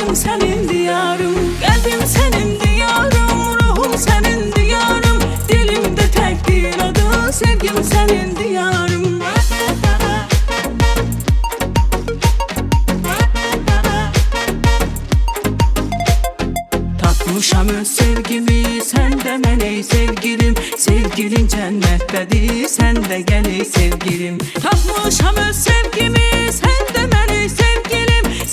sevgim senin diyarım. Kalbim senin diyarım, ruhum senin diyarım. Dilimde tek bir adı, sevgim senin diyarım. Tatmışam öz sevgimi senden ey sevgilim. Sevgilin cennettedir, sen de gel ey sevgilim. Tatmışam öz sevgimi senden ey sevgilim.